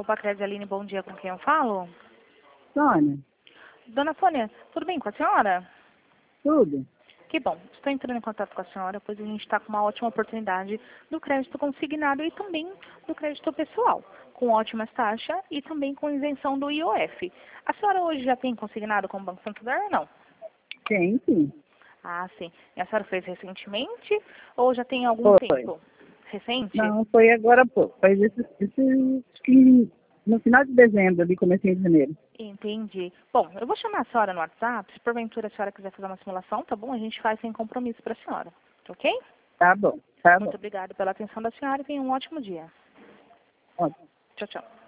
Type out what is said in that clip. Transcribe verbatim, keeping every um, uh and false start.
Opa, Crédito Aline, bom dia, com quem eu falo? Sônia, Dona Sônia, tudo bem com a senhora? tudo? Que bom, estou entrando em contato com a senhora, pois a gente está com uma ótima oportunidade do crédito consignado e também do crédito pessoal, com ótimas taxas e também com isenção do I O F. A senhora hoje já tem consignado com o Banco Santander ou não? Tem, sim. Ah, sim. E a senhora fez recentemente ou já tem algum Foi. tempo? Recente? Não, foi agora há pouco. Faz esse, esse, acho que no final de dezembro, ali, comecinho de janeiro. Entendi. Bom, eu vou chamar a senhora no WhatsApp, se porventura a senhora quiser fazer uma simulação, tá bom? A gente faz sem compromisso para a senhora, ok? Tá bom, tá Muito bom. obrigada pela atenção da senhora e tenha um ótimo dia. Ótimo. Tchau, tchau.